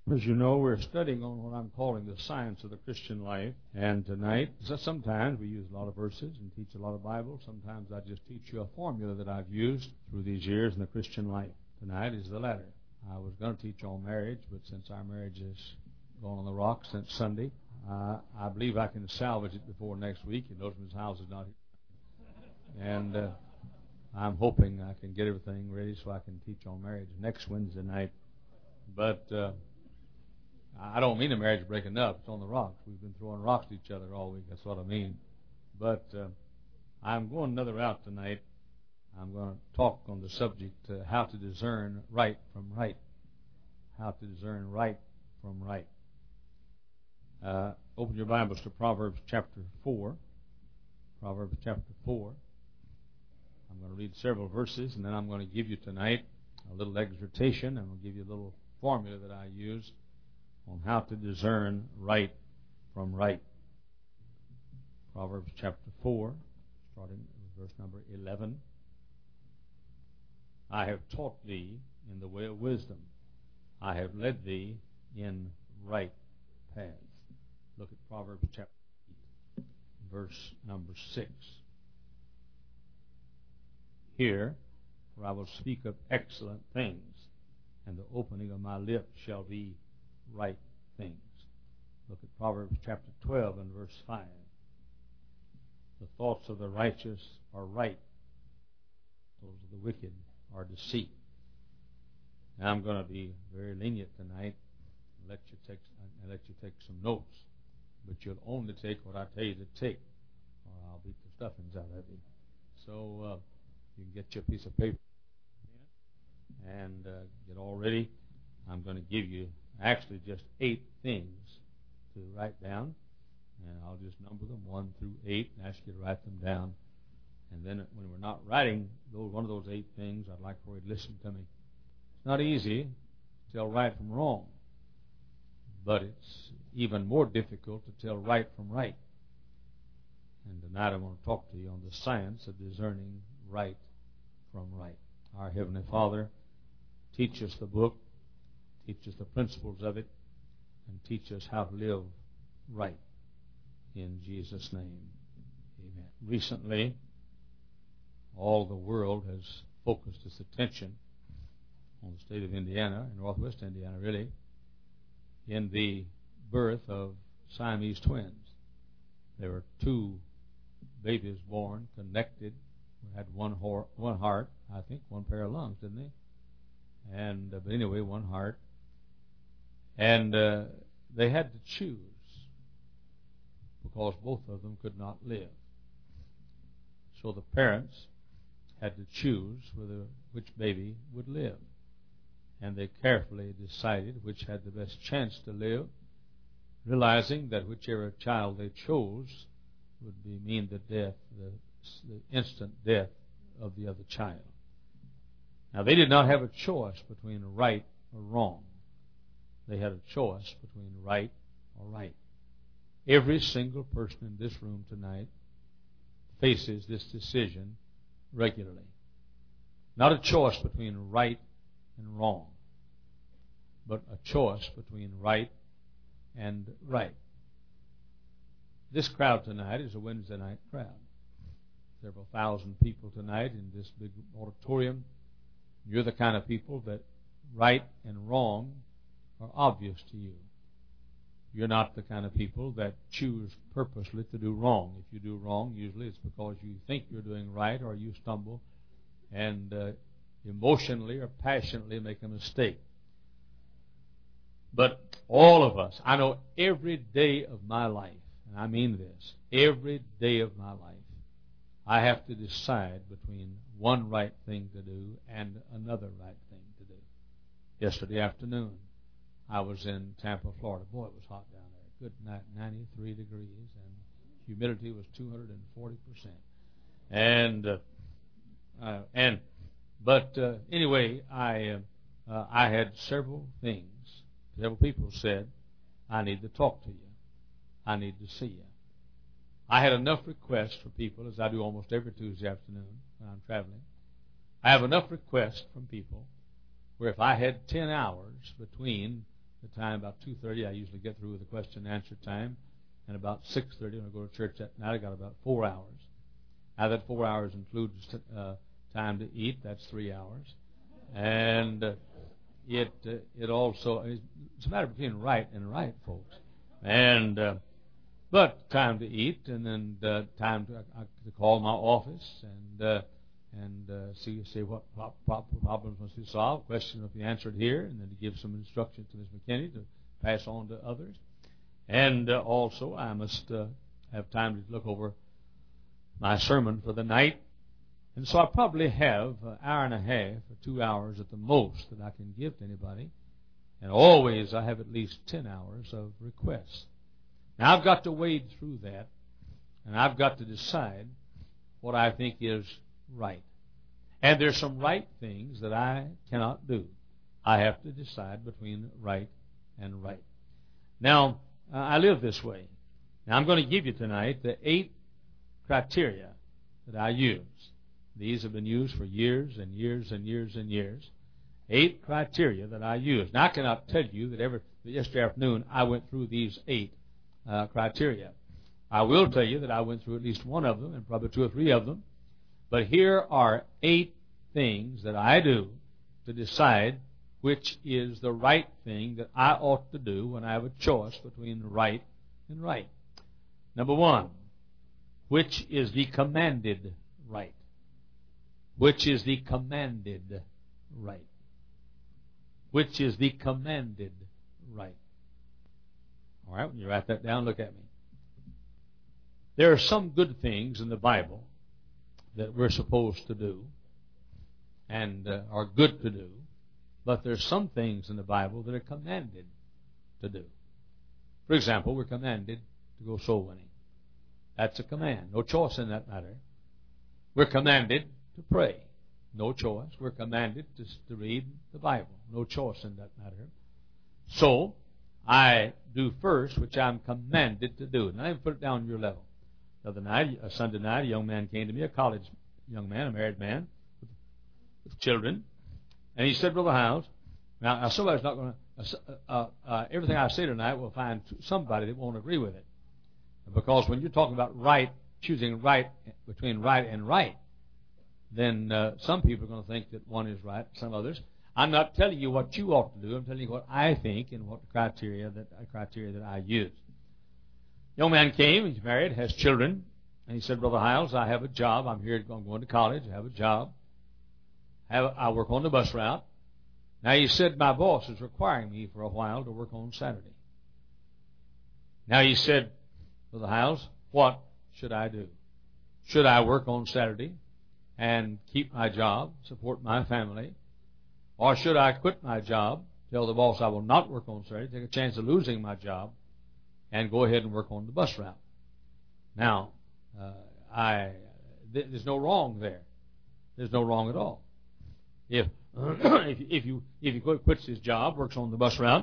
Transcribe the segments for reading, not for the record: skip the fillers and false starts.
As you know, we're studying on what I'm calling the science of the Christian life. And tonight, sometimes we use a lot of verses and teach a lot of Bible. Sometimes I just teach you a formula that I've used through these years in the Christian life. Tonight is the latter. I was going to teach on marriage, but since our marriage has gone on the rocks since Sunday, I believe I can salvage it before next week. You notice Ms. House is not here. And I'm hoping I can get everything ready so I can teach on marriage next Wednesday night. But I don't mean the marriage breaking up. It's on the rocks. We've been throwing rocks at each other all week. That's what I mean. But I'm going another route tonight. I'm going to talk on the subject how to discern right from right. How to discern right from right. Open your Bibles to Proverbs chapter 4. Proverbs chapter 4. I'm going to read several verses, and then I'm going to give you tonight a little exhortation. I'm going to give you a little formula that I use on how to discern right from right. Proverbs chapter 4, starting with verse number 11. I have taught thee in the way of wisdom. I have led thee in right paths. Look at Proverbs chapter 8, verse number 6. Hear, for I will speak of excellent things, and the opening of my lips shall be right things. Look at Proverbs chapter 12 and verse 5. The thoughts of the righteous are right. Those of the wicked are deceit. Now I'm going to be very lenient tonight and let you take some notes. But you'll only take what I tell you to take, or I'll beat the stuffings out of you. So you can get your piece of paper and get all ready. I'm going to give you actually just 8 things to write down, and I'll just number them 1 through 8 and ask you to write them down. And then when we're not writing one of those 8 things, I'd like for you to listen to me. It's not easy to tell right from wrong, but it's even more difficult to tell right from right. And tonight I want to talk to you on the science of discerning right from right. Our Heavenly Father, teach us the book, teach us the principles of it, and teach us how to live right. In Jesus' name, amen. Recently, all the world has focused its attention on the state of Indiana, northwest Indiana really, in the birth of Siamese twins. There were 2 babies born, connected, had one heart, I think, 1 pair of lungs, didn't they? And but anyway, 1 heart. And they had to choose because both of them could not live. So the parents had to choose which baby would live. And they carefully decided which had the best chance to live, realizing that whichever child they chose would mean the death, the instant death of the other child. Now, they did not have a choice between right or wrong. They had a choice between right or right. Every single person in this room tonight faces this decision regularly. Not a choice between right and wrong, but a choice between right and right. This crowd tonight is a Wednesday night crowd. Several thousand people tonight in this big auditorium. You're the kind of people that right and wrong are obvious to you. You're not the kind of people that choose purposely to do wrong. If you do wrong, usually it's because you think you're doing right or you stumble and emotionally or passionately make a mistake. But all of us, I know every day of my life, and I mean this, every day of my life, I have to decide between one right thing to do and another right thing to do. Yesterday afternoon, I was in Tampa, Florida. Boy, it was hot down there. Good night, 93 degrees, and humidity was 240%. But anyway, I had several people said, I need to talk to you. I need to see you. I had enough requests for people, as I do almost every Tuesday afternoon when I'm traveling. I have enough requests from people where if I had 10 hours between the time about 2:30. I usually get through with the question and answer time. And about 6:30, when I go to church that night, I got about 4 hours. Now that 4 hours includes time to eat. That's 3 hours. And it also, it's a matter between right and right, folks. And but time to eat, and then time to call my office and see what problems must be solved, questions must be answered here, and then to give some instruction to Ms. McKinney to pass on to others. And also I must have time to look over my sermon for the night. And so I probably have an hour and a half or 2 hours at the most that I can give to anybody. And always I have at least 10 hours of requests. Now I've got to wade through that, and I've got to decide what I think is right. And there's some right things that I cannot do. I have to decide between right and right. Now, I live this way. Now I'm going to give you tonight the 8 criteria that I use. These have been used for years and years and years and years. 8 criteria that I use. Now I cannot tell you that yesterday afternoon I went through these 8 criteria. I will tell you that I went through at least one of them and probably 2 or 3 of them. But here are 8 things that I do to decide which is the right thing that I ought to do when I have a choice between right and right. Number 1, which is the commanded right? Which is the commanded right? Which is the commanded right? All right, when you write that down, look at me. There are some good things in the Bible that we're supposed to do and are good to do, but there's some things in the Bible that are commanded to do. For example, we're commanded to go soul winning. That's a command. No choice in that matter. We're commanded to pray. No choice. We're commanded to read the Bible. No choice in that matter. So, I do first, which I'm commanded to do. And I even put it down on your level. The other night, a Sunday night, a young man came to me, a college young man, a married man, with children. And he said, Brother Howes, now somebody's not going to, everything I say tonight will find somebody that won't agree with it. Because when you're talking about right, choosing right between right and right, then some people are going to think that one is right, some others. I'm not telling you what you ought to do. I'm telling you what I think and what criteria that I use. Young man came, he's married, has children, and he said, Brother Hiles, I have a job. I'm going to college. I have a job. I work on the bus route. Now, he said, my boss is requiring me for a while to work on Saturday. Now, he said, Brother Hiles, what should I do? Should I work on Saturday and keep my job, support my family? Or should I quit my job, tell the boss I will not work on Saturday, take a chance of losing my job, and go ahead and work on the bus route? Now, there's no wrong there. There's no wrong at all. If he quits his job, works on the bus route,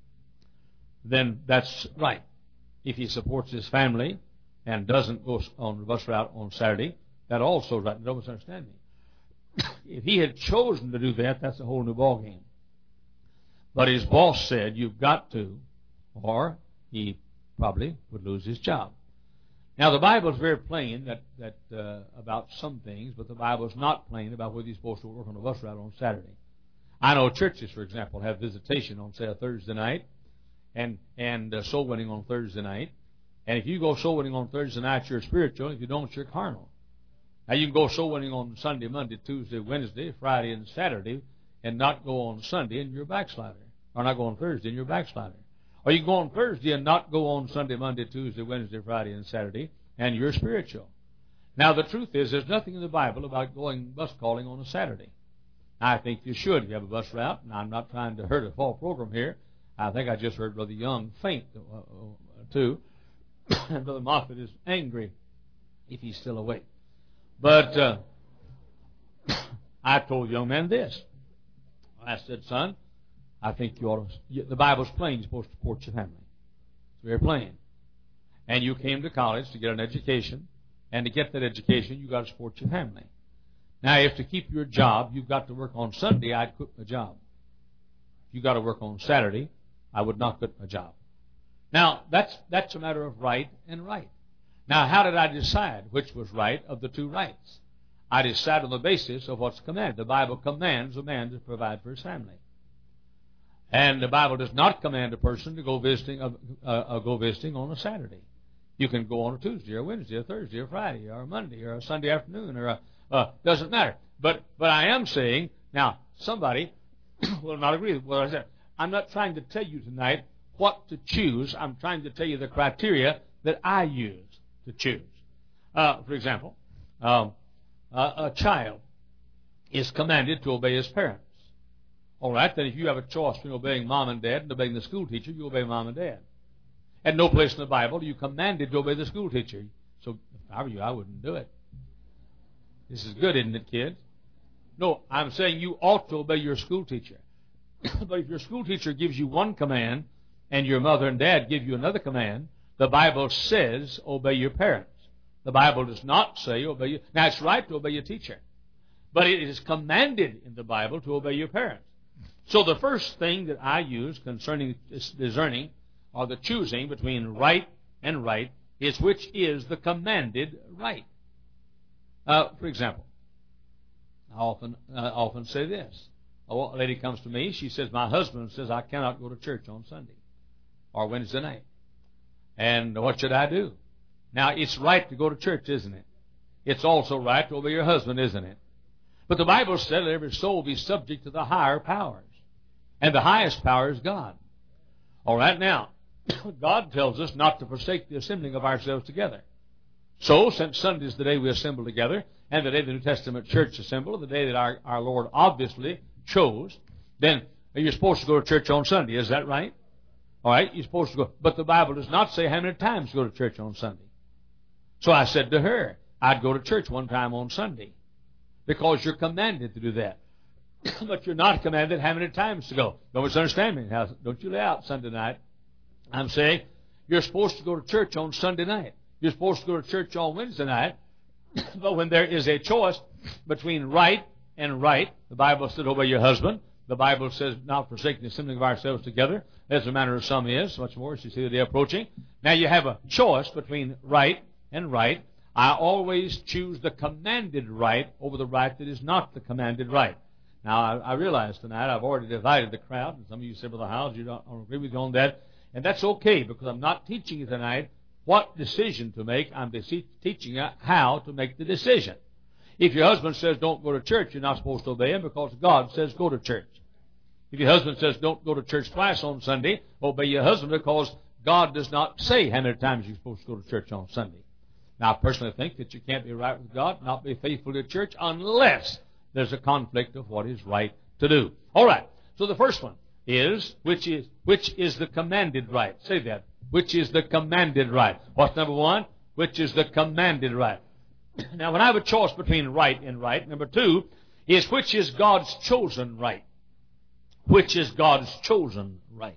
then that's right. If he supports his family and doesn't go on the bus route on Saturday, that also is right. Don't misunderstand me. If he had chosen to do that, that's a whole new ballgame. But his boss said, you've got to, or he probably would lose his job. Now, the Bible is very plain that about some things, but the Bible is not plain about whether you're supposed to work on a bus route on Saturday. I know churches, for example, have visitation on, say, a Thursday night and soul winning on Thursday night. And if you go soul winning on Thursday night, you're spiritual. If you don't, you're carnal. Now, you can go soul winning on Sunday, Monday, Tuesday, Wednesday, Friday, and Saturday, and not go on Sunday, and you're a backslider. Or not go on Thursday, and you're a backslider. Or you can go on Thursday and not go on Sunday, Monday, Tuesday, Wednesday, Friday, and Saturday, and you're spiritual. Now, the truth is, there's nothing in the Bible about going bus calling on a Saturday. I think you should if you have a bus route, and I'm not trying to hurt a fall program here. I think I just heard Brother Young faint, too. And Brother Moffat is angry if he's still awake. But I told the young man this. I said, son, I think you ought to, the Bible's plain, you're supposed to support your family. It's very plain. And you came to college to get an education, and to get that education, you've got to support your family. Now, if to keep your job, you've got to work on Sunday, I'd quit my job. If you've got to work on Saturday, I would not quit my job. Now, that's a matter of right and right. Now, how did I decide which was right of the two rights? I decided on the basis of what's commanded. The Bible commands a man to provide for his family. And the Bible does not command a person to go visiting on a Saturday. You can go on a Tuesday or Wednesday or Thursday or Friday or a Monday or a Sunday afternoon or doesn't matter. But I am saying, now, somebody will not agree with what I said. I'm not trying to tell you tonight what to choose. I'm trying to tell you the criteria that I use to choose. For example, a child is commanded to obey his parents. All right, then if you have a choice between obeying mom and dad and obeying the school teacher, you obey mom and dad. At no place in the Bible are you commanded to obey the school teacher. So if I were you, I wouldn't do it. This is good, isn't it, kids? No, I'm saying you ought to obey your school teacher. But if your school teacher gives you one command and your mother and dad give you another command, the Bible says obey your parents. The Bible does not say obey you. Now, it's right to obey your teacher, but it is commanded in the Bible to obey your parents. So the first thing that I use concerning discerning or the choosing between right and right is which is the commanded right. For example, I often say this. A lady comes to me, she says, my husband says I cannot go to church on Sunday or Wednesday night. And what should I do? Now, it's right to go to church, isn't it? It's also right to obey your husband, isn't it? But the Bible said that every soul be subject to the higher powers. And the highest power is God. All right, now, God tells us not to forsake the assembling of ourselves together. So, since Sunday is the day we assemble together, and the day the New Testament church assembled, the day that our Lord obviously chose, then you're supposed to go to church on Sunday. Is that right? All right, you're supposed to go. But the Bible does not say how many times to go to church on Sunday. So I said to her, I'd go to church one time on Sunday because you're commanded to do that. But you're not commanded how many times to go. Don't misunderstand me. Now, don't you lay out Sunday night. I'm saying you're supposed to go to church on Sunday night. You're supposed to go to church on Wednesday night. But when there is a choice between right and right, the Bible said obey your husband. The Bible says not forsaking the assembling of ourselves together, as the manner of some is, much more as you see the day approaching. Now you have a choice between right and right. I always choose the commanded right over the right that is not the commanded right. Now, I realize tonight I've already divided the crowd, and some of you say, Brother Howells, you don't agree with you on that. And that's okay, because I'm not teaching you tonight what decision to make. I'm teaching you how to make the decision. If your husband says don't go to church, you're not supposed to obey him because God says go to church. If your husband says don't go to church twice on Sunday, obey your husband because God does not say how many times you're supposed to go to church on Sunday. Now, I personally think that you can't be right with God, not be faithful to church, unless there's a conflict of what is right to do. All right. So the first one is which is the commanded right. Say that. Which is the commanded right. What's number one? Which is the commanded right. Now, when I have a choice between right and right, number two is which is God's chosen right. Which is God's chosen right.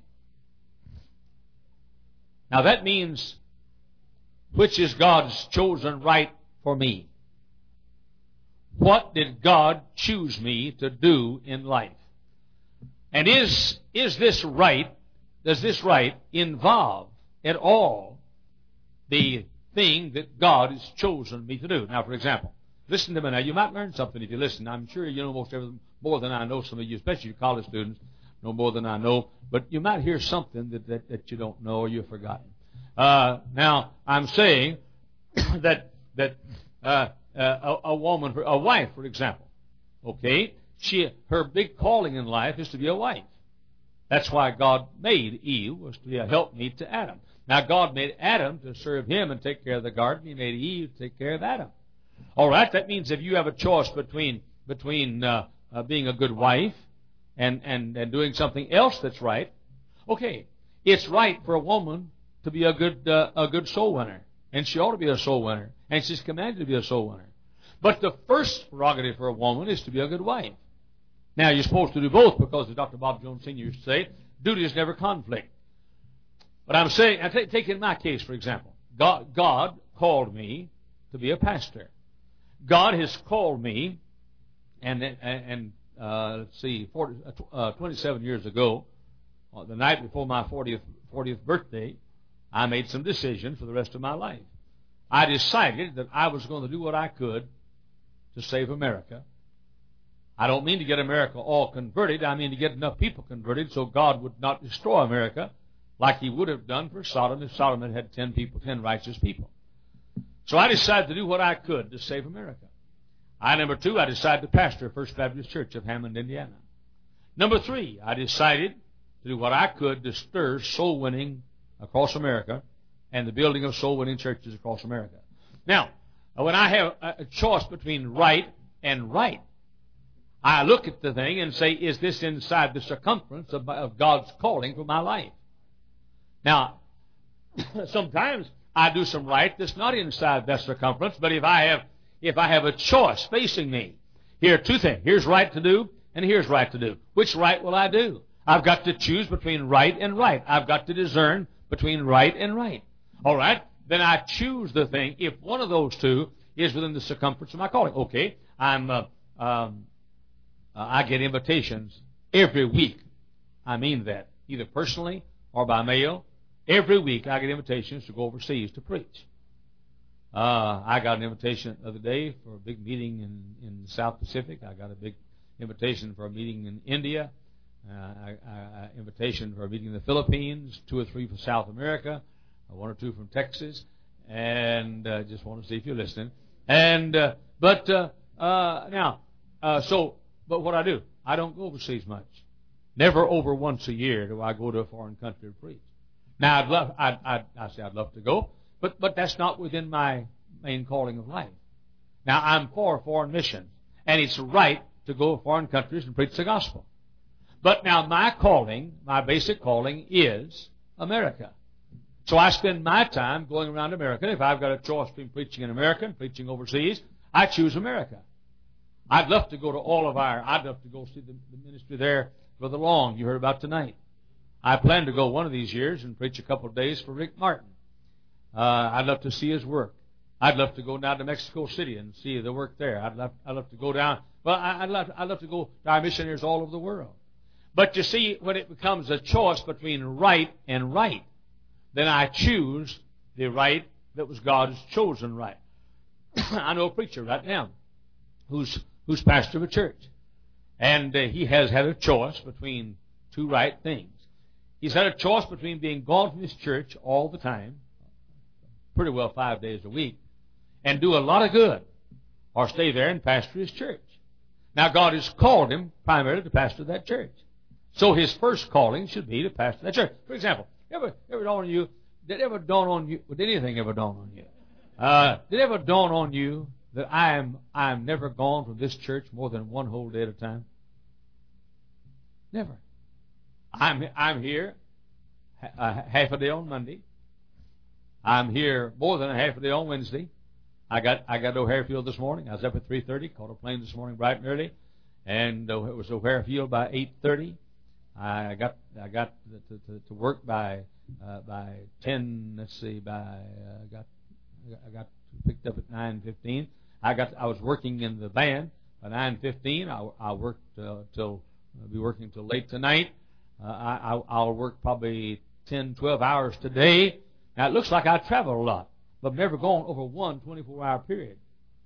Now, that means which is God's chosen right for me. What did God choose me to do in life? And is this right, does this right involve at all the thing that God has chosen me to do? Now, for example, listen to me now. You might learn something if you listen. I'm sure you know most everything more than I know. Some of you, especially you college students, know more than I know. But you might hear something that you don't know or you've forgotten. Now, I'm saying that a woman, a wife, for example, okay, her big calling in life is to be a wife. That's why God made Eve, was to be a helpmeet to Adam. Now, God made Adam to serve him and take care of the garden. He made Eve to take care of Adam. All right, that means if you have a choice between being a good wife and doing something else that's right, okay, it's right for a woman to be a good soul winner, and she ought to be a soul winner, and she's commanded to be a soul winner. But the first prerogative for a woman is to be a good wife. Now, you're supposed to do both because, as Dr. Bob Jones Sr. used to say, duty is never conflict. But I'm saying, take in my case, for example. God called me to be a pastor. God has called me, and let's see, 27 years ago, the night before my 40th birthday, I made some decisions for the rest of my life. I decided that I was going to do what I could to save America. I don't mean to get America all converted. I mean to get enough people converted so God would not destroy America like He would have done for Sodom if Sodom had had 10 righteous people. So I decided to do what I could to save America. Number 2, I decided to pastor First Baptist Church of Hammond, Indiana. Number 3, I decided to do what I could to stir soul winning across America and the building of soul winning churches across America. Now, when I have a choice between right and right, I look at the thing and say, is this inside the circumference of God's calling for my life? Now, sometimes I do some right that's not inside that circumference, but if I have a choice facing me, here are 2 things. Here's right to do, and here's right to do. Which right will I do? I've got to choose between right and right. I've got to discern between right and right. All right? Then I choose the thing if one of those 2 is within the circumference of my calling. Okay, I get invitations every week. I mean that, either personally or by mail. Every week I get invitations to go overseas to preach. I got an invitation the other day for a big meeting in the South Pacific. I got a big invitation for a meeting in India. Invitation for a meeting in the Philippines, 2 or 3 from South America, 1 or 2 from Texas, and just want to see if you're listening. But what I do, I don't go overseas much. Never over once a year do I go to a foreign country to preach. Now I'd love to go, but that's not within my main calling of life. Now I'm for foreign missions, and it's right to go to foreign countries and preach the gospel. But now my calling, my basic calling, is America. So I spend my time going around America. If I've got a choice between preaching in America and preaching overseas, I choose America. I'd love to go to I'd love to go see the ministry there, Brother Long, you heard about tonight. I plan to go one of these years and preach a couple of days for Rick Martin. I'd love to see his work. I'd love to go down to Mexico City and see the work there. I'd love to go down. Well, I'd love to go to our missionaries all over the world. But you see, when it becomes a choice between right and right, then I choose the right that was God's chosen right. I know a preacher right now who's pastor of a church, and he has had a choice between 2 right things. He's had a choice between being gone from his church all the time, pretty well 5 days a week, and do a lot of good, or stay there and pastor his church. Now, God has called him primarily to pastor that church. So his first calling should be to pastor that church. For example, ever dawn on you? Did anything ever dawn on you? Did it ever dawn on you that I am never gone from this church more than 1 whole day at a time? Never. I'm here half a day on Monday. I'm here more than a half a day on Wednesday. I got to O'Hare Field this morning. I was up at 3:30, caught a plane this morning bright and early, and it was O'Hare Field by 8:30. I got to work by 10. Let's see, I got picked up at 9:15. I was working in the van by 9:15. I worked I'll be working till late tonight. I'll work probably 10, 12 hours today. Now it looks like I travel a lot, but I've never gone over one 24-hour period.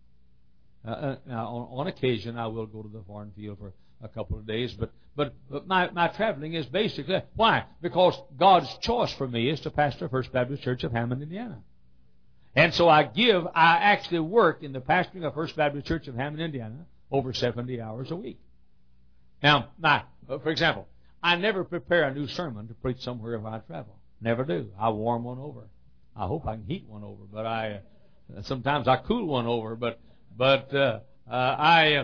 Now on occasion I will go to the foreign field for a couple of days, but my traveling is basically, why? Because God's choice for me is to pastor First Baptist Church of Hammond, Indiana. And so I actually work in the pastoring of First Baptist Church of Hammond, Indiana, over 70 hours a week. Now, for example, I never prepare a new sermon to preach somewhere if I travel. Never do. I warm one over. I hope I can heat one over, but sometimes I cool one over. But I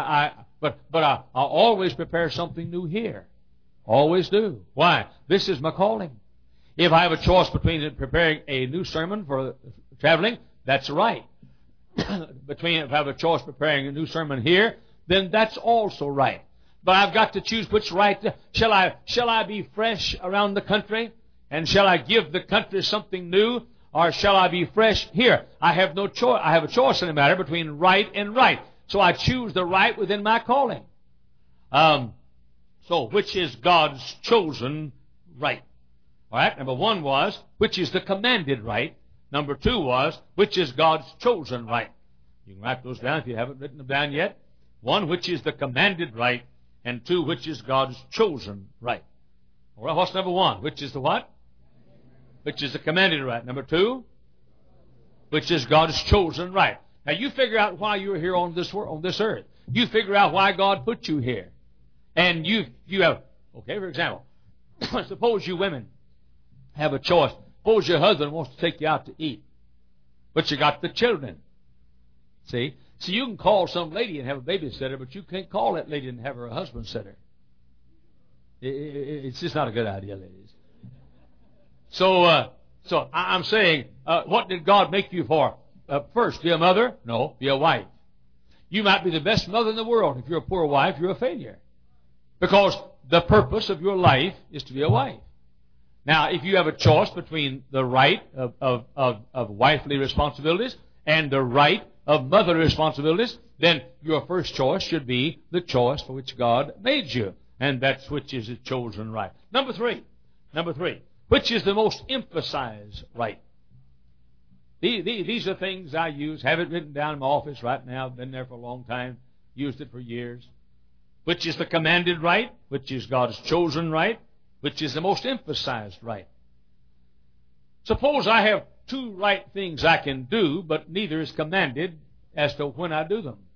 always prepare something new here. Always do. Why? This is my calling. If I have a choice between preparing a new sermon for traveling, that's right. If I have a choice preparing a new sermon here, then that's also right. But I've got to choose which right. Shall I be fresh around the country? And shall I give the country something new? Or shall I be fresh here? I have no choice. I have a choice in the matter between right and right. So I choose the right within my calling. So which is God's chosen right. All right, number 1 was, which is the commanded right. Number 2 was, which is God's chosen right. You can write those down if you haven't written them down yet. 1, which is the commanded right, and 2, which is God's chosen right. All right, what's number 1? Which is the what? Which is the commanded right. Number 2, which is God's chosen right. Now you figure out why you're here on this world, on this earth. You figure out why God put you here. And you have, okay, for example, suppose you women have a choice. Suppose your husband wants to take you out to eat, but you got the children. See? So you can call some lady and have a babysitter, but you can't call that lady and have her a husband sitter. It's just not a good idea, ladies. So I'm saying, what did God make you for? First, be a mother? No, be a wife. You might be the best mother in the world. If you're a poor wife, you're a failure. Because the purpose of your life is to be a wife. Now, if you have a choice between the right of wifely responsibilities and the right of motherly responsibilities, then your first choice should be the choice for which God made you. And that's which is His chosen right. Number three, which is the most emphasized right. These are things I use, have it written down in my office right now, been there for a long time, used it for years. Which is the commanded right, which is God's chosen right, which is the most emphasized right. Suppose I have 2 right things I can do, but neither is commanded as to when I do them.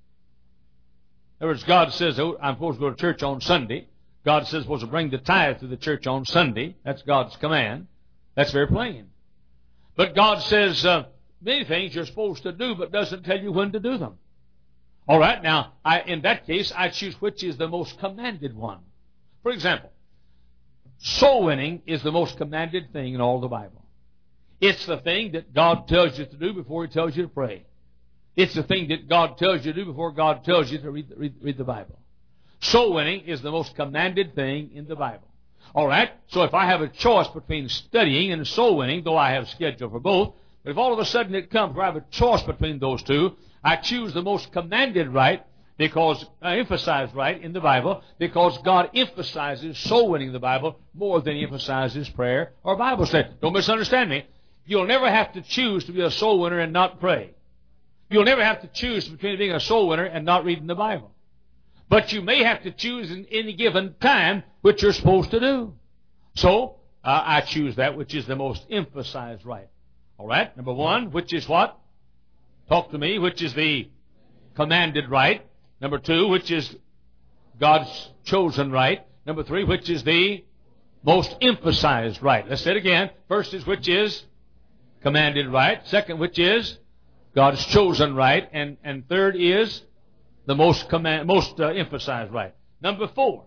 In other words, God says, oh, I'm supposed to go to church on Sunday. God says, supposed to bring the tithe to the church on Sunday. That's God's command. That's very plain. But God says many things you're supposed to do, but doesn't tell you when to do them. All right, now, in that case, I choose which is the most commanded one. For example, soul winning is the most commanded thing in all the Bible. It's the thing that God tells you to do before He tells you to pray. It's the thing that God tells you to do before God tells you to read the Bible. Soul winning is the most commanded thing in the Bible. All right, so if I have a choice between studying and soul winning, though I have a schedule for both, but if all of a sudden it comes where I have a choice between those two, I choose the most commanded right, because emphasized right in the Bible, because God emphasizes soul winning in the Bible more than He emphasizes prayer or Bible study. Don't misunderstand me. You'll never have to choose to be a soul winner and not pray. You'll never have to choose between being a soul winner and not reading the Bible. But you may have to choose in any given time which you're supposed to do. So, I choose that which is the most emphasized right. All right, number 1, which is what? Talk to me, which is the commanded right. Number 2, which is God's chosen right. Number 3, which is the most emphasized right. Let's say it again. First is which is commanded right. Second, which is God's chosen right. And third is the most emphasized right. Number four,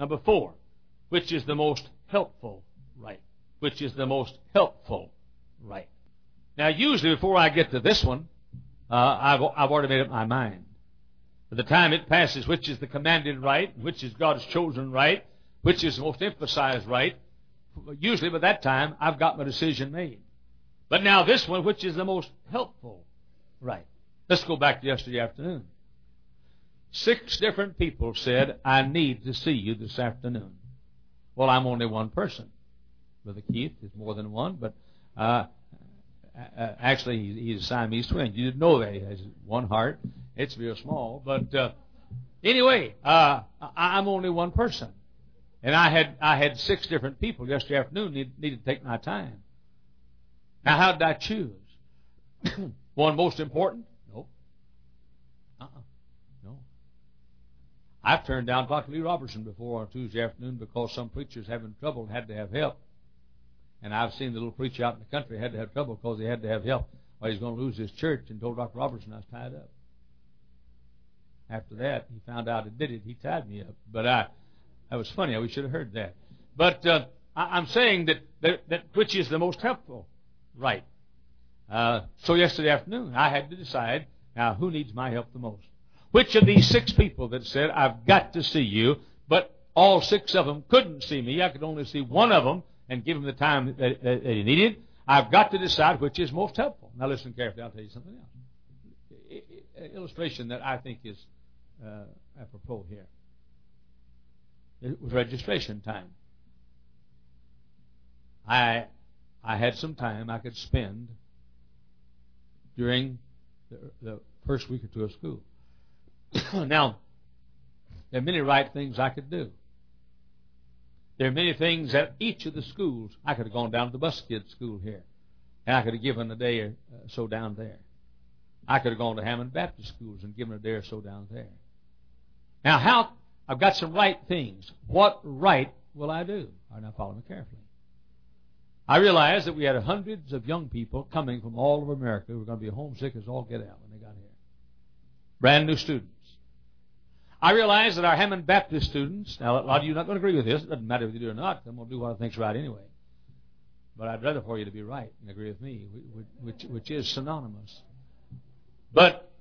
which is the most helpful right. Which is the most helpful right. Now, usually before I get to this one, I've already made up my mind. By the time it passes, which is the commanded right, which is God's chosen right, which is the most emphasized right, usually by that time, I've got my decision made. But now this one, which is the most helpful right. Let's go back to yesterday afternoon. 6 different people said, I need to see you this afternoon. Well, I'm only one person. Brother Keith is more than one, but actually he's a Siamese twin. You didn't know that. He has one heart. It's real small. But anyway, I'm only one person. And I had 6 different people yesterday afternoon needed to take my time. Now, how did I choose? One most important? No. No. I've turned down Dr. Lee Robertson before on Tuesday afternoon because some preacher's having trouble and had to have help. And I've seen the little preacher out in the country had to have trouble because he had to have help. Well, he's going to lose his church, and told Dr. Robertson I was tied up. After that, he found out I did it. He tied me up. But that was funny. We should have heard that. But I'm saying that which is the most helpful right. So yesterday afternoon, I had to decide, now, who needs my help the most? Which of these 6 people that said, I've got to see you, but all 6 of them couldn't see me. I could only see one of them and give him the time that he needed. I've got to decide which is most helpful. Now listen carefully, I'll tell you something else. An illustration that I think is apropos here. It was registration time. I had some time I could spend during the first week or two of school. Now, there are many right things I could do. There are many things at each of the schools. I could have gone down to the bus kids' school here, and I could have given a day or so down there. I could have gone to Hammond Baptist schools and given a day or so down there. Now, I've got some right things. What right will I do? All right, now follow me carefully. I realized that we had hundreds of young people coming from all over America who were going to be homesick as all get out when they got here. Brand new students. I realized that our Hammond Baptist students, now a lot of you are not going to agree with this, it doesn't matter if you do or not, I'm going to do what I think's right anyway. But I'd rather for you to be right and agree with me, which is synonymous. But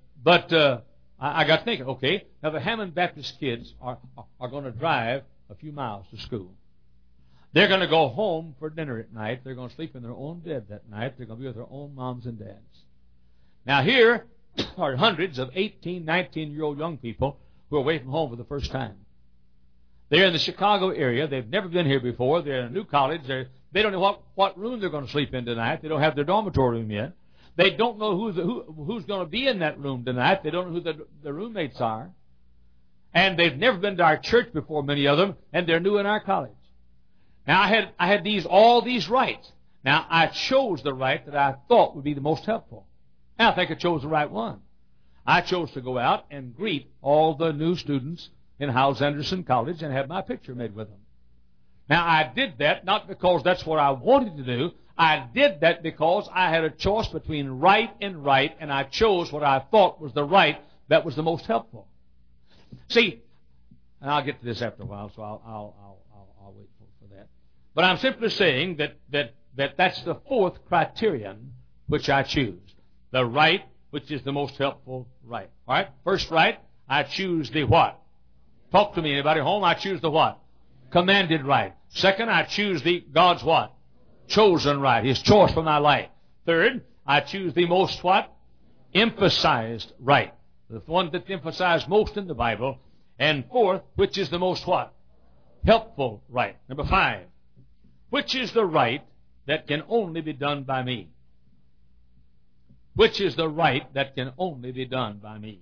I got thinking, okay, now the Hammond Baptist kids are going to drive a few miles to school. They're going to go home for dinner at night. They're going to sleep in their own bed that night. They're going to be with their own moms and dads. Now here are hundreds of 18, 19-year-old young people who are away from home for the first time. They're in the Chicago area. They've never been here before. They're in a new college. They don't know what room they're going to sleep in tonight. They don't have their dormitory room yet. They don't know who's going to be in that room tonight. They don't know who the roommates are. And they've never been to our church before, many of them, and they're new in our college. Now, I had all these rights. Now, I chose the right that I thought would be the most helpful. And I think I chose the right one. I chose to go out and greet all the new students in Howes Anderson College and have my picture made with them. Now, I did that not because that's what I wanted to do. I did that because I had a choice between right, and I chose what I thought was the right that was the most helpful. See, and I'll get to this after a while, so I'll wait for that. But I'm simply saying that's the fourth criterion which I choose. The right, which is the most helpful right. All right? First right, I choose the what? Talk to me. Anybody home? I choose the what? Commanded right. Second, I choose the God's what? Chosen right. His choice for my life. Third, I choose the most what? Emphasized right. The one that's emphasized most in the Bible. And fourth, which is the most what? Helpful right. Number 5. Which is the right that can only be done by me? Which is the right that can only be done by me?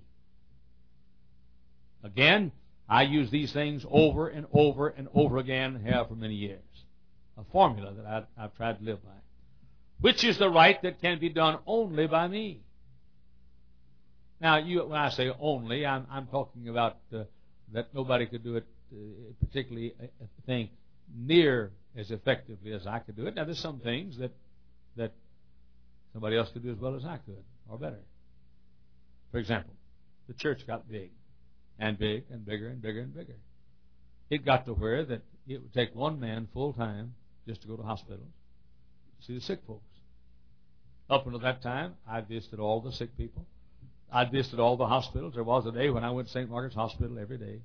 Again, I use these things over and over and over again and have for many years. A formula that I've tried to live by. Which is the right that can be done only by me? Now, when I say only, I'm talking about that nobody could do it, particularly a thing near as effectively as I could do it. Now, there's some things that somebody else could do as well as I could, or better. For example, the church got big, and big, and bigger, and bigger, and bigger. It got to where that it would take one man full time just to go to hospitals to see the sick folks. Up until that time, I visited all the sick people. I visited all the hospitals. There was a day when I went to St. Margaret's Hospital every day.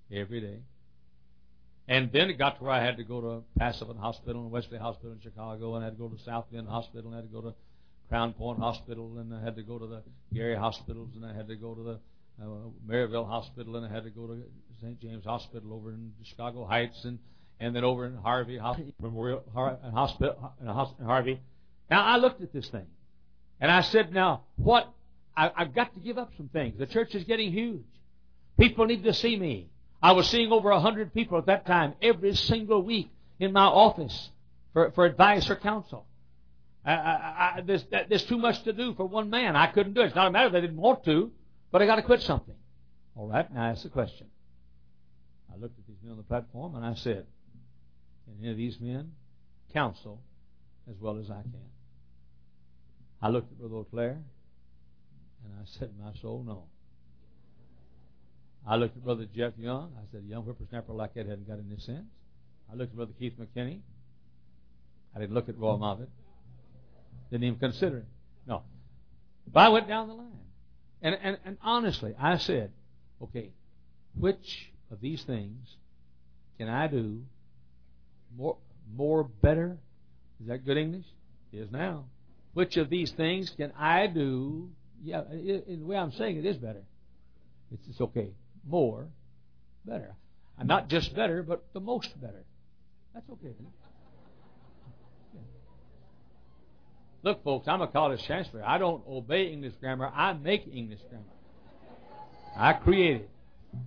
And then it got to where I had to go to Passavant Hospital and Wesley Hospital in Chicago, and I had to go to South Bend Hospital, and I had to go to Crown Point Hospital, and I had to go to the Gary Hospitals, and I had to go to the Maryville Hospital, and I had to go to St. James Hospital over in Chicago Heights, and then over in Harvey Memorial Hospital in Harvey. Now, I looked at this thing, and I said, now, what? I've got to give up some things. The church is getting huge. People need to see me. I was seeing over 100 people at that time every single week in my office for advice or counsel. There's too much to do for one man. I couldn't do it. It's not a matter that I didn't want to, but I got to quit something. All right, now I ask the question. I looked at these men on the platform and I said, can any of these men counsel as well as I can? I looked at Brother Auclair and I said in my soul, no. I looked at Brother Jeff Young. I said, a young whippersnapper like that hadn't got any sense. I looked at Brother Keith McKinney. I didn't look at Roy Moffitt. Didn't even consider him. No. But I went down the line. And honestly, I said, okay, which of these things can I do more better? Is that good English? It is now. Which of these things can I do? Yeah, in the way I'm saying it is better. It's okay. More better. And not just better, but the most better. That's okay. Look, folks, I'm a college chancellor. I don't obey English grammar. I make English grammar. I create it.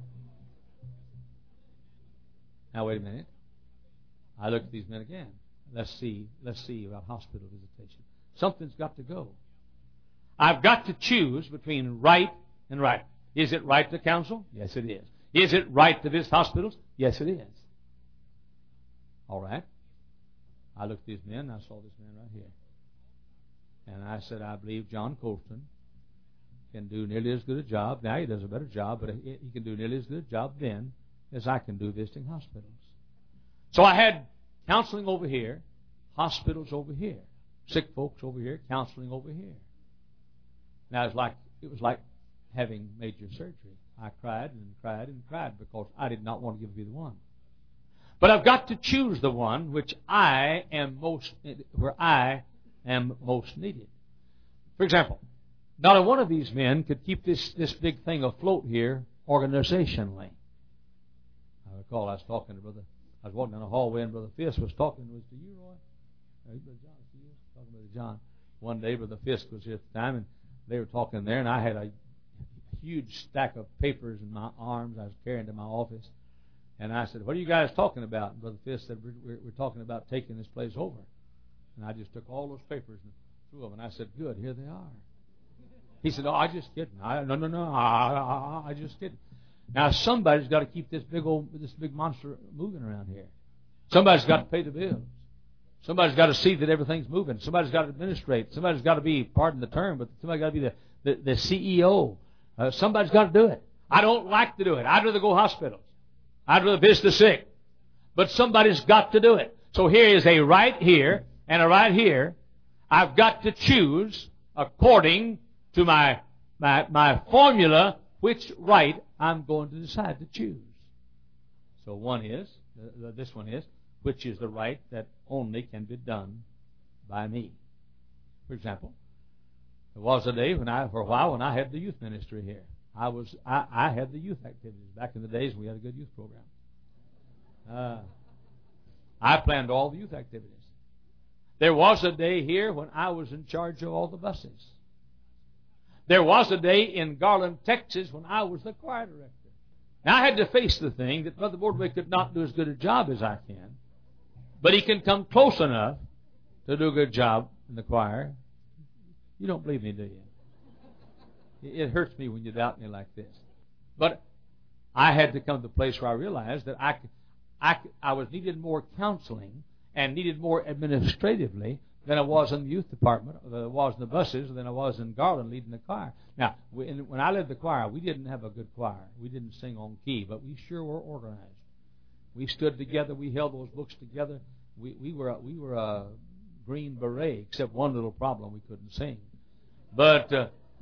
Now, wait a minute. I look at these men again. Let's see about hospital visitation. Something's got to go. I've got to choose between right and right. Is it right to counsel? Yes, it is. Is it right to visit hospitals? Yes, it is. All right. I looked at these men, and I saw this man right here. And I said, I believe John Colston can do nearly as good a job. Now, he does a better job, but he can do nearly as good a job then as I can do visiting hospitals. So I had counseling over here, hospitals over here, sick folks over here, counseling over here. Now, it was like having major surgery. I cried and cried and cried because I did not want to give you the one. But I've got to choose the one where I am most needed. For example, not a one of these men could keep this big thing afloat here organizationally. I recall I was talking to Brother. I was walking down the hallway and Brother Fisk was talking. Was to you, Roy? Brother John, to you? Talking to Brother John. One day, Brother Fisk was here at the time, and they were talking there, and I had a huge stack of papers in my arms I was carrying to my office. And I said, what are you guys talking about? And Brother Fisk said, we're talking about taking this place over. And I just took all those papers and threw them. And I said, good, here they are. He said, oh, I just kidding. I just kidding. Now, somebody's got to keep this big monster moving around here. Somebody's got to pay the bills. Somebody's got to see that everything's moving. Somebody's got to administrate. Somebody's got to be, pardon the term, but somebody's got to be the CEO. Somebody's got to do it. I don't like to do it. I'd rather go hospitals. I'd rather visit the sick. But somebody's got to do it. So here is a right here and a right here. I've got to choose according to my formula which right I'm going to decide to choose. So one is, this one is, which is the right that only can be done by me. For example, there was a day for a while when I had the youth ministry here. I had the youth activities. Back in the days, we had a good youth program. I planned all the youth activities. There was a day here when I was in charge of all the buses. There was a day in Garland, Texas, when I was the choir director. Now, I had to face the thing that Brother Bordway could not do as good a job as I can, but he can come close enough to do a good job in the choir. You don't believe me, do you? It hurts me when you doubt me like this. But I had to come to the place where I realized that I was needed more counseling and needed more administratively than I was in the youth department, than I was in the buses, than I was in Garland leading the choir. Now, when I led the choir, we didn't have a good choir. We didn't sing on key, but we sure were organized. We stood together. We held those books together. We were a green beret, except one little problem: we couldn't sing. But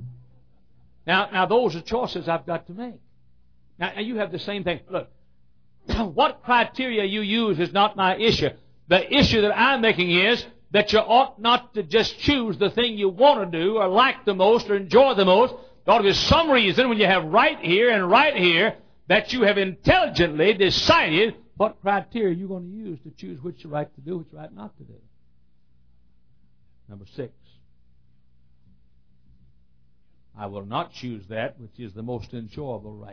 now those are choices I've got to make. Now you have the same thing. Look, what criteria you use is not my issue. The issue that I'm making is that you ought not to just choose the thing you want to do or like the most or enjoy the most. There ought to be some reason when you have right here and right here that you have intelligently decided what criteria you're going to use to choose which right to do, which right not to do. Number 6. I will not choose that which is the most enjoyable right.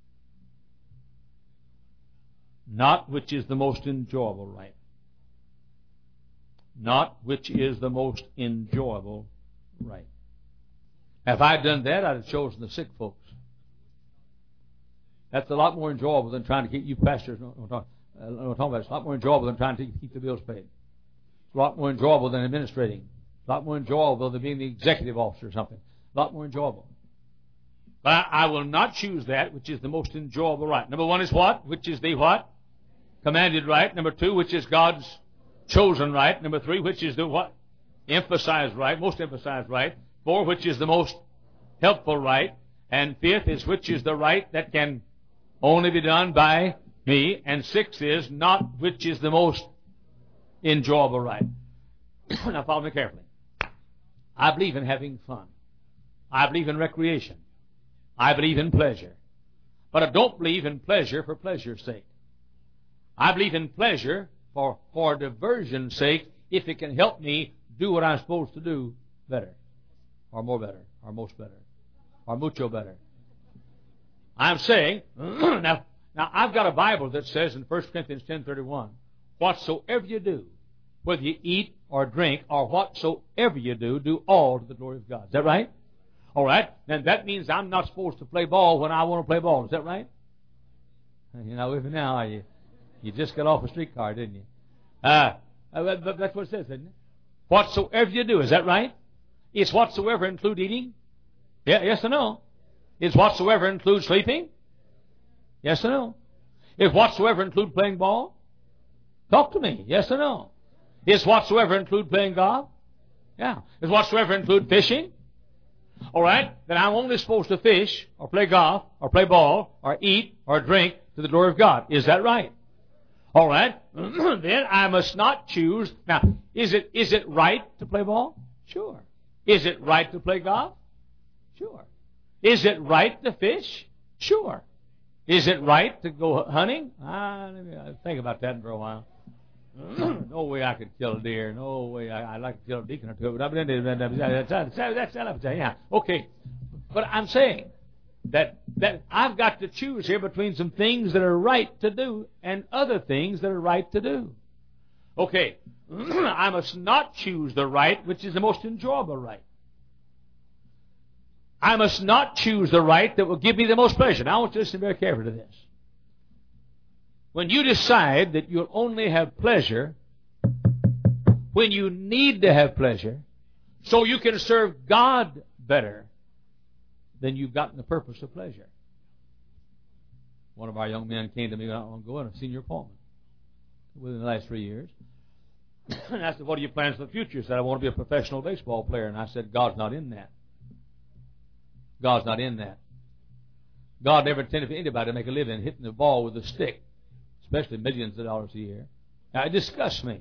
Not which is the most enjoyable right. Not which is the most enjoyable right. If I'd done that, I'd have chosen the sick folks. That's a lot more enjoyable than trying to keep you pastors. It's a lot more enjoyable than trying to keep the bills paid. It's a lot more enjoyable than administrating. It's a lot more enjoyable than being the executive officer or something. A lot more enjoyable. But I will not choose that which is the most enjoyable right. Number 1 is what? Which is the what? Commanded right. Number 2, which is God's chosen right. Number 3, which is the what? Emphasized right, most emphasized right. 4, which is the most helpful right. And 5th is which is the right that can only be done by me. And 6 is not which is the most enjoyable right. Now follow me carefully. I believe in having fun. I believe in recreation. I believe in pleasure. But I don't believe in pleasure for pleasure's sake. I believe in pleasure for diversion's sake if it can help me do what I'm supposed to do better, or more better, or most better, or mucho better. I'm saying, now I've got a Bible that says in 1 Corinthians 10:31, whatsoever you do, whether you eat or drink or whatsoever you do, do all to the glory of God. Is that right? All right. Then that means I'm not supposed to play ball when I want to play ball. Is that right? You're not with me now, are you? You just got off a streetcar, didn't you? That's what it says, isn't it? Whatsoever you do. Is that right? Is whatsoever include eating? Yeah, yes or no? Is whatsoever include sleeping? Yes or no? Is whatsoever include playing ball? Talk to me. Yes or no? Is whatsoever include playing golf? Yeah. Is whatsoever include fishing? All right. Then I'm only supposed to fish or play golf or play ball or eat or drink to the glory of God. Is that right? All right. Then I must not choose. Now, is it right to play ball? Sure. Is it right to play golf? Sure. Is it right to fish? Sure. Is it right to go hunting? Let me think about that for a while. No way I could kill a deer. No way I'd like to kill a deacon or two. But yeah. Okay. But I'm saying that I've got to choose here between some things that are right to do and other things that are right to do. Okay. I must not choose the right, which is the most enjoyable right. I must not choose the right that will give me the most pleasure. Now I want you to listen very carefully to this. When you decide that you'll only have pleasure when you need to have pleasure so you can serve God better, then you've gotten the purpose of pleasure. One of our young men came to me not long ago in a senior appointment within the last 3 years. And I said, what are your plans for the future? He said, I want to be a professional baseball player. And I said, God's not in that. God's not in that. God never intended for anybody to make a living hitting the ball with a stick, especially millions of dollars a year. Now, it disgusts me.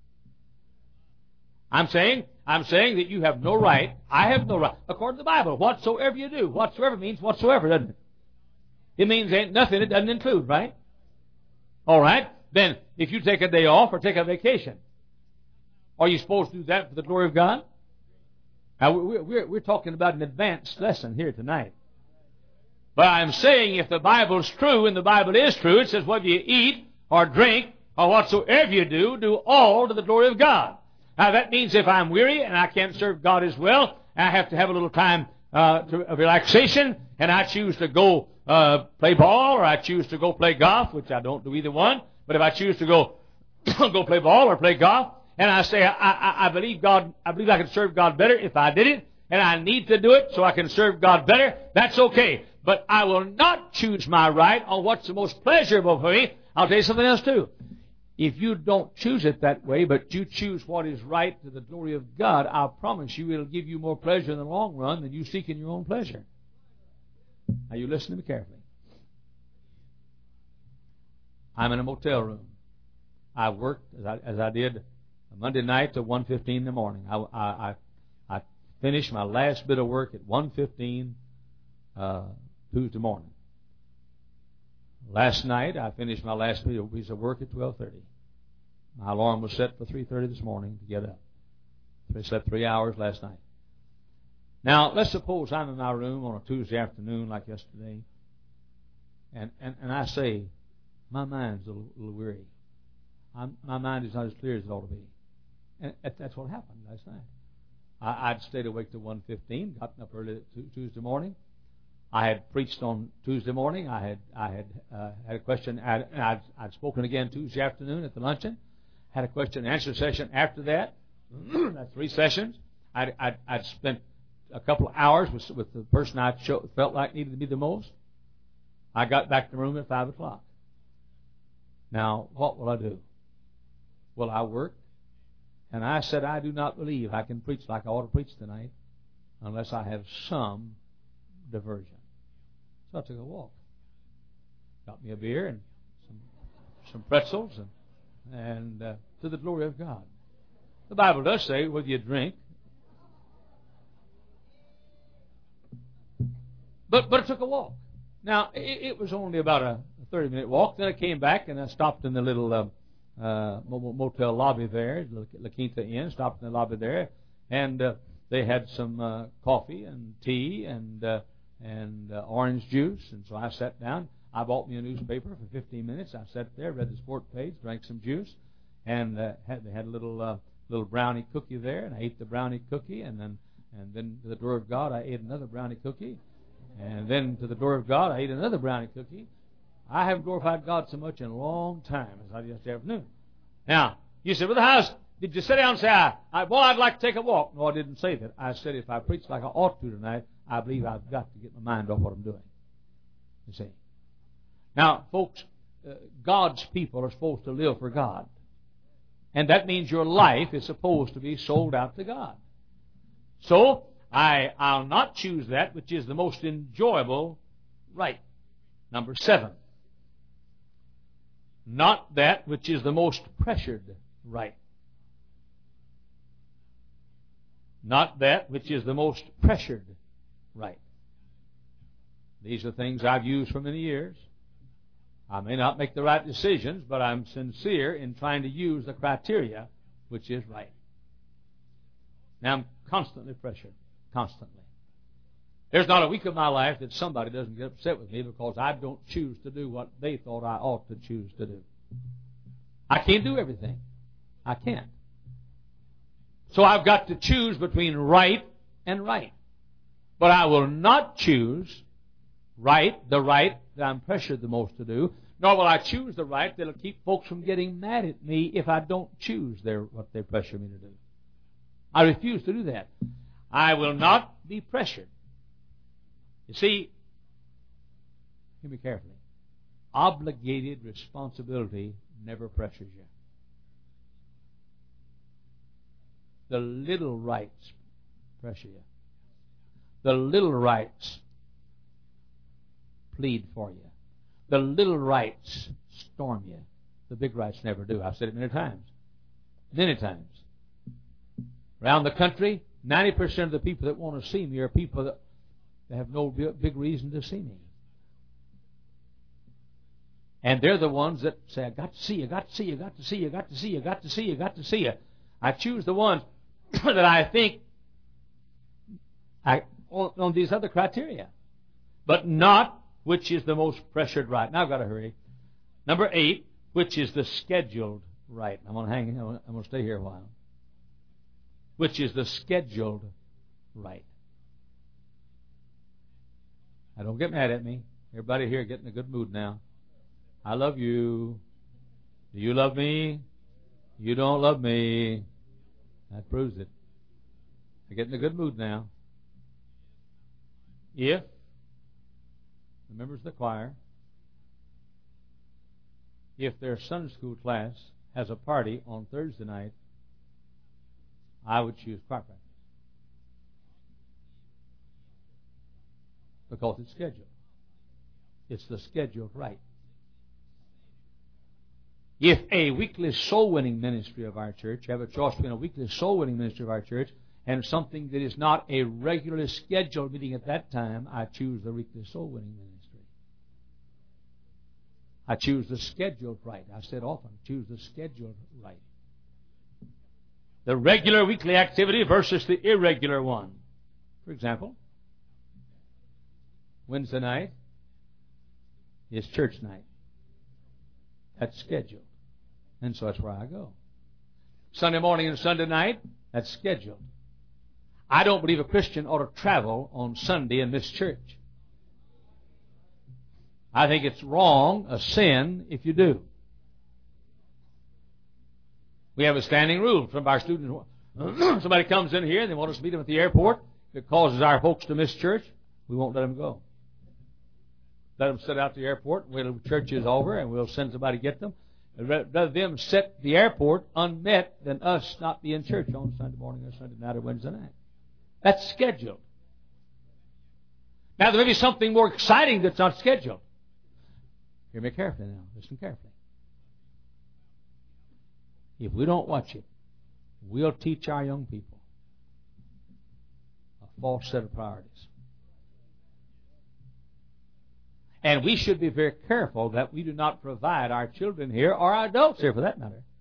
I'm saying that you have no right. I have no right. According to the Bible, whatsoever you do. Whatsoever means whatsoever, doesn't it? It means ain't nothing it doesn't include, right? All right. Then, if you take a day off or take a vacation, are you supposed to do that for the glory of God? Now, we're talking about an advanced lesson here tonight. But I'm saying if the Bible's true, and the Bible is true, it says whether you eat or drink or whatsoever you do all to the glory of God. Now, that means if I'm weary and I can't serve God as well, I have to have a little time of relaxation, and I choose to go play ball, or I choose to go play golf, which I don't do either one. But if I choose to go play ball or play golf, and I say, I believe I can serve God better if I did it, and I need to do it so I can serve God better, that's okay. But I will not choose my right on what's the most pleasurable for me. I'll tell you something else too. If you don't choose it that way, but you choose what is right to the glory of God, I promise you it'll give you more pleasure in the long run than you seeking your own pleasure. Now you listen to me carefully. I'm in a motel room. I worked as I did Monday night to 1:15 in the morning. I finished my last bit of work at 1:15 Tuesday morning. Last night I finished my last piece of work at 12:30. My alarm was set for 3:30 this morning to get up. I slept 3 hours last night. Now let's suppose I'm in my room on a Tuesday afternoon like yesterday, and I say my mind's a little weary. My mind is not as clear as it ought to be. And that's what happened last night. I'd stayed awake to 1:15, gotten up early Tuesday morning. I had preached on Tuesday morning. I had a question. I'd spoken again Tuesday afternoon at the luncheon. Had a question and answer session after that. That's 3 sessions. I'd spent a couple of hours with the person I felt like needed to be the most. I got back to the room at 5 o'clock. Now, what will I do? Well, I worked, and I said, I do not believe I can preach like I ought to preach tonight unless I have some diversion. So I took a walk. Got me a beer and some pretzels and to the glory of God. The Bible does say whether you drink. But I took a walk. Now, it was only about a 30-minute walk. Then I came back and I stopped in the little motel lobby there, La Quinta Inn, stopped in the lobby there, and they had some coffee and tea and orange juice, and so I sat down. I bought me a newspaper for 15 minutes. I sat there, read the sport page, drank some juice, and they had a little brownie cookie there, and I ate the brownie cookie, and then to the door of God I ate another brownie cookie, and then to the door of God I ate another brownie cookie. I haven't glorified God so much in a long time as I did yesterday afternoon. Now, you said, Brother House, did you sit down and say, I'd like to take a walk? No, I didn't say that. I said if I preach like I ought to tonight, I believe I've got to get my mind off what I'm doing. You see. Now, folks, God's people are supposed to live for God. And that means your life is supposed to be sold out to God. So, I'll not choose that which is the most enjoyable right. Number 7. Not that which is the most pressured right. Not that which is the most pressured right. These are things I've used for many years. I may not make the right decisions, but I'm sincere in trying to use the criteria which is right. Now, I'm constantly pressured. Constantly. There's not a week of my life that somebody doesn't get upset with me because I don't choose to do what they thought I ought to choose to do. I can't do everything. I can't. So I've got to choose between right and right. But I will not choose the right that I'm pressured the most to do, nor will I choose the right that will keep folks from getting mad at me if I don't choose what they pressure me to do. I refuse to do that. I will not be pressured. You see, hear me carefully. Obligated responsibility never pressures you. The little rights pressure you. The little rights plead for you. The little rights storm you. The big rights never do. I've said it many times. Many times. Around the country, 90% of the people that want to see me are people that have no big reason to see me. And they're the ones that say, I got to see you, got to see you, got to see you, got to see you, got to see you, got to see you. I choose the ones that I think on these other criteria. But not which is the most pressured right. Now I've got to hurry. Number 8, which is the scheduled right. I'm going to stay here a while. Which is the scheduled right. Now don't get mad at me. Everybody here get in a good mood now. I love you. Do you love me? You don't love me. That proves it. I get in a good mood now. If the members of the choir, if their Sunday school class has a party on Thursday night, I would choose choir practice. Because it's scheduled. It's the scheduled right. If a weekly soul-winning ministry of our church, have a choice between a weekly soul-winning ministry of our church and something that is not a regularly scheduled meeting at that time, I choose the weekly soul-winning ministry. I choose the scheduled right. I said often, choose the scheduled right. The regular weekly activity versus the irregular one. For example, Wednesday night is church night. That's scheduled. And so that's where I go. Sunday morning and Sunday night, that's scheduled. I don't believe a Christian ought to travel on Sunday and miss church. I think it's wrong, a sin, if you do. We have a standing rule from our students. Somebody comes in here and they want us to meet them at the airport. If it causes our folks to miss church, we won't let them go. Let them sit out the airport. When church is over, and we'll send somebody to get them. Rather them sit the airport unmet than us not be in church on Sunday morning or Sunday night or Wednesday night. That's scheduled. Now, there may be something more exciting that's not scheduled. Hear me carefully now. Listen carefully. If we don't watch it, we'll teach our young people a false set of priorities. And we should be very careful that we do not provide our children here, or our adults here for that matter,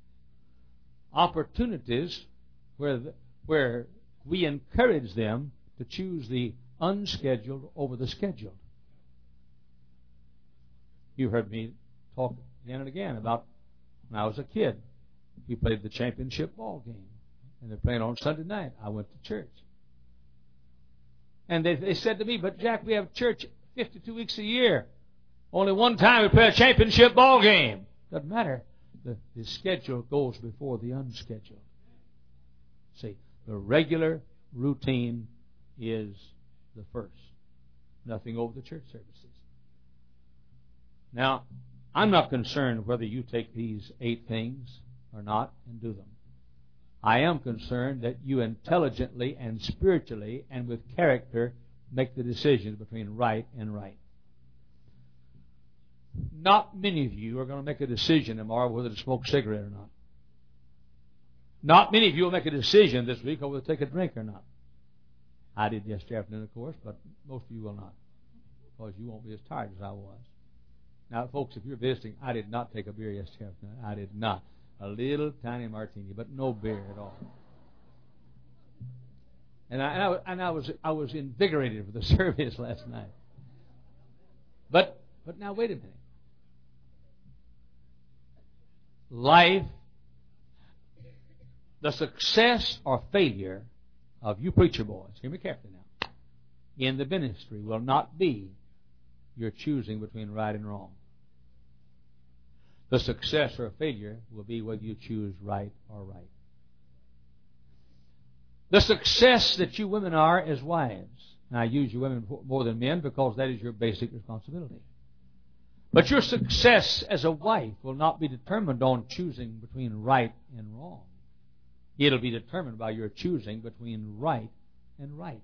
opportunities where we encourage them to choose the unscheduled over the scheduled. You heard me talk again and again about when I was a kid. We played the championship ball game, and they're playing on Sunday night. I went to church. And they said to me, "But Jack, we have church 52 weeks a year. Only one time we play a championship ball game." Doesn't matter. The schedule goes before the unscheduled. See, the regular routine is the first. Nothing over the church services. Now, I'm not concerned whether you take these 8 things or not and do them. I am concerned that you intelligently and spiritually and with character make the decisions between right and right. Not many of you are going to make a decision tomorrow whether to smoke a cigarette or not. Not many of you will make a decision this week whether to take a drink or not. I did yesterday afternoon, of course, but most of you will not, because you won't be as tired as I was. Now, folks, if you're visiting, I did not take a beer yesterday afternoon. I did not. A little tiny martini, but no beer at all. And I was invigorated for the service last night. But now wait a minute. Life, the success or failure of you preacher boys, hear me carefully now, in the ministry will not be your choosing between right and wrong. The success or failure will be whether you choose right or right. The success that you women are as wives, and I use you women more than men because that is your basic responsibility. But your success as a wife will not be determined on choosing between right and wrong. It'll be determined by your choosing between right and right.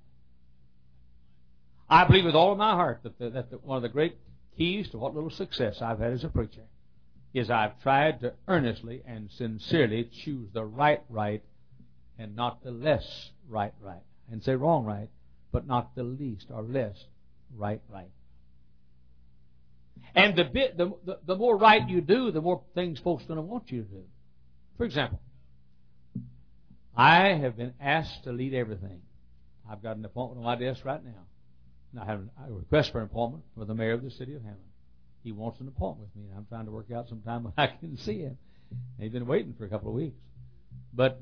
I believe with all of my heart that one of the great keys to what little success I've had as a preacher is I've tried to earnestly and sincerely choose the right and not the less right. And say wrong right, but not the least or less right. And the more right you do, the more things folks are going to want you to do. For example, I have been asked to lead everything. I've got an appointment on my desk right now. And I have a request for an appointment for the mayor of the city of Hammond. He wants an appointment with me, and I'm trying to work out some time when I can see him. And he's been waiting for a couple of weeks. But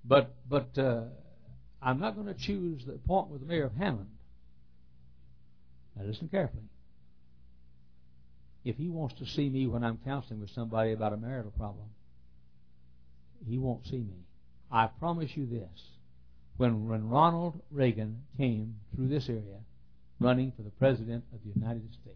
I'm not going to choose the appointment with the mayor of Hammond. Now listen carefully. If he wants to see me when I'm counseling with somebody about a marital problem, he won't see me. I promise you this. When Ronald Reagan came through this area running for the President of the United States,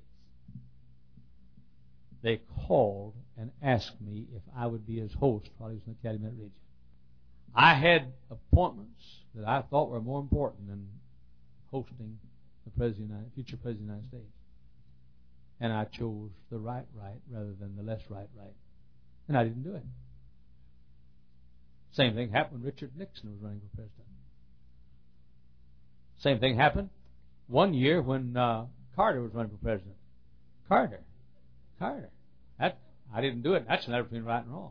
they called and asked me if I would be his host while he was in the Calumet region. I had appointments that I thought were more important than hosting the future President of the United States. And I chose the right rather than the less right. And I didn't do it. Same thing happened when Richard Nixon was running for president. Same thing happened one year when Carter was running for president. Carter. I didn't do it. That's never between right and wrong.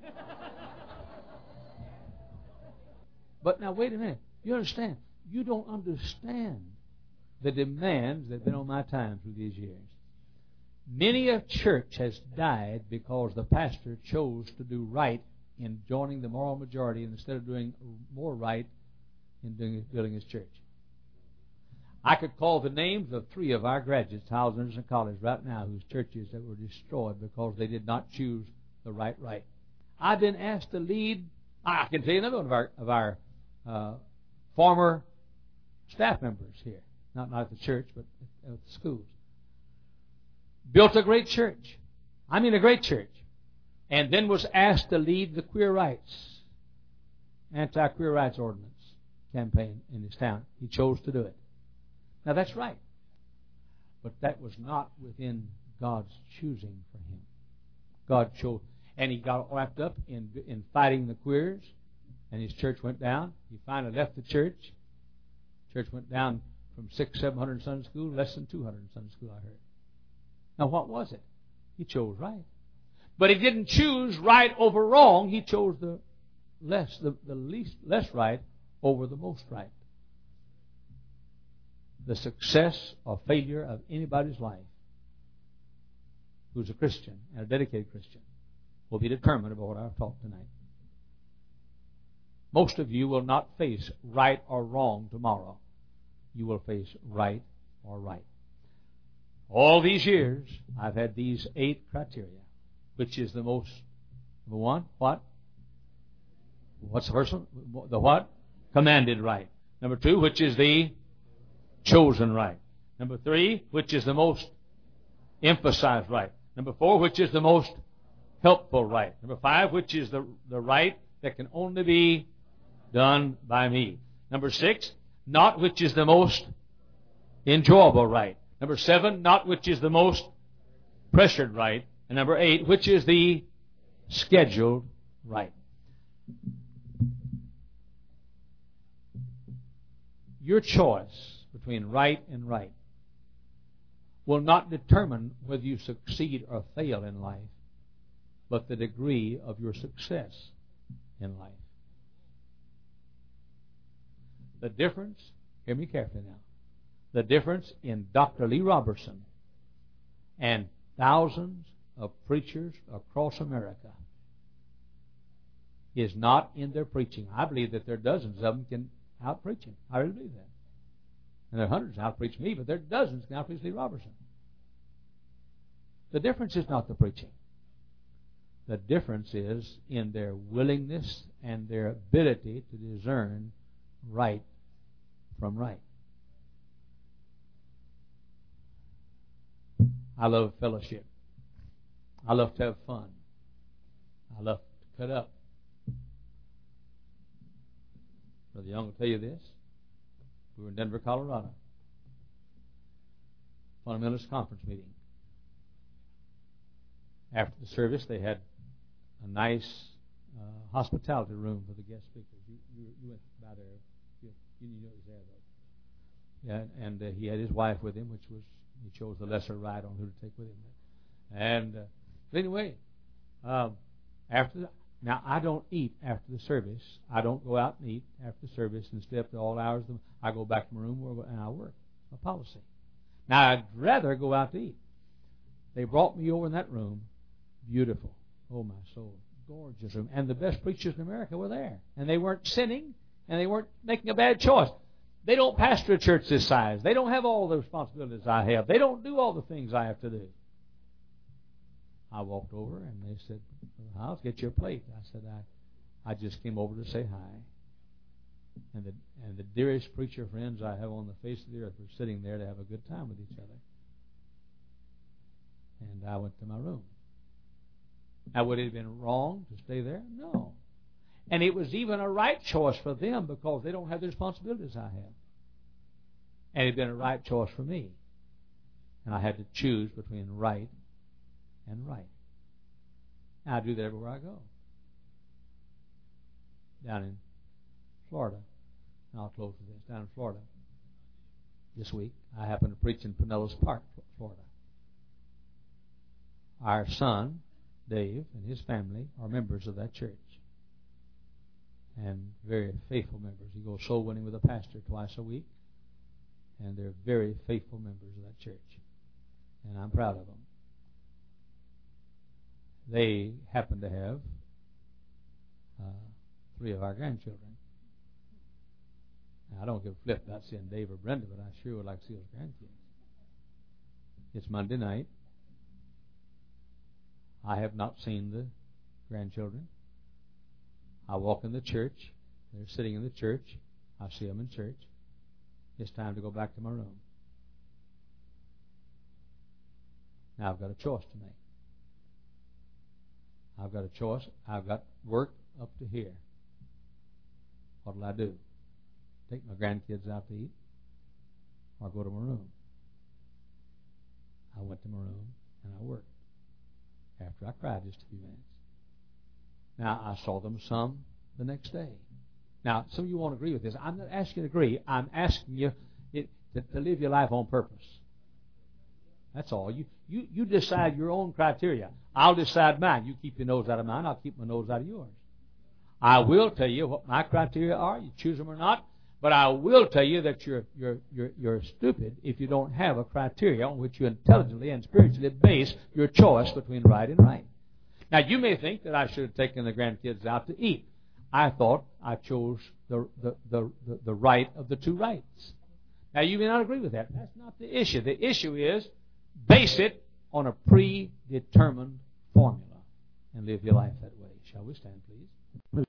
But now wait a minute. You understand? You don't understand the demands that have been on my time through these years. Many a church has died because the pastor chose to do right in joining the moral majority instead of doing more right in building his church. I could call the names of 3 of our graduates, Hiles Anderson College, right now, whose churches that were destroyed because they did not choose the right. I've been asked to lead. I can tell you another one of our former staff members here, not at the church, but at the schools. Built a great church. I mean a great church. And then was asked to lead the queer rights, anti-queer rights ordinance campaign in his town. He chose to do it. Now that's right. But that was not within God's choosing for him. God chose. And he got wrapped up in fighting the queers, and his church went down. He finally left the church. Church went down from 600-700 in Sunday school, less than 200 in Sunday school, I heard. Now what was it? He chose right. But he didn't choose right over wrong. He chose the less right over the most right. The success or failure of anybody's life who's a Christian and a dedicated Christian will be determined by what I've taught tonight. Most of you will not face right or wrong tomorrow. You will face right or right. All these years, I've had these 8 criteria. Which is the most, number one, what? What's the first one? The what? Commanded right. Number 2, which is the chosen right. Number 3, which is the most emphasized right. Number 4, which is the most helpful right. Number 5, which is the right that can only be done by me. Number 6, not which is the most enjoyable right. Number 7, not which is the most pressured right. And number 8, which is the scheduled right. Your choice between right and right will not determine whether you succeed or fail in life, but the degree of your success in life. The difference, hear me carefully now, the difference in Dr. Lee Robertson and thousands of preachers across America is not in their preaching. I believe that there are dozens of them can out-preach him. I really believe that. And there are hundreds that out-preach me, but there are dozens that can out-preach Lee Robertson. The difference is not the preaching. The difference is in their willingness and their ability to discern right from right. I love fellowship. I love to have fun. I love to cut up. Brother Young will tell you this. We were in Denver, Colorado. Fundamentalist conference meeting. After the service, they had a nice hospitality room for the guest speakers. You went by there. You know he's there, though. Yeah, and he had his wife with him, which was, he chose the lesser right on who to take with him. And anyway, now I don't eat after the service. I don't go out and eat after the service and stay up to all hours. I go back to my room and I work. My policy. Now I'd rather go out to eat. They brought me over in that room. Beautiful. Oh my soul. Gorgeous room. And the best preachers in America were there. And they weren't sinning and they weren't making a bad choice. They don't pastor a church this size. They don't have all the responsibilities I have. They don't do all the things I have to do. I walked over and they said, "House, get your plate." I said, I just came over to say hi. And the dearest preacher friends I have on the face of the earth were sitting there to have a good time with each other. And I went to my room. Now, would it have been wrong to stay there? No. And it was even a right choice for them because they don't have the responsibilities I have. And it had been a right choice for me. And I had to choose between right and right. Now, I do that everywhere I go. Down in Florida, and I'll close with this, down in Florida this week, I happen to preach in Pinellas Park, Florida. Our son, Dave, and his family are members of that church. And very faithful members. He goes soul winning with a pastor twice a week. And they're very faithful members of that church. And I'm proud of them. They happen to have 3 of our grandchildren. Now, I don't give a flip about seeing Dave or Brenda, but I sure would like to see those grandkids. It's Monday night. I have not seen the grandchildren. I walk in the church. They're sitting in the church. I see them in church. It's time to go back to my room. Now I've got a choice to make. I've got a choice. I've got work up to here. What'll I do? Take my grandkids out to eat or go to my room? I went to my room and I worked. After I cried just a few minutes. Now, I saw them some the next day. Now, some of you won't agree with this. I'm not asking you to agree. I'm asking you to live your life on purpose. That's all. You decide your own criteria. I'll decide mine. You keep your nose out of mine. I'll keep my nose out of yours. I will tell you what my criteria are. You choose them or not. But I will tell you that you're stupid if you don't have a criteria on which you intelligently and spiritually base your choice between right and right. Now, you may think that I should have taken the grandkids out to eat. I thought I chose the right of the two rights. Now, you may not agree with that. That's not the issue. The issue is base it on a predetermined formula and live your life that way. Shall we stand, please?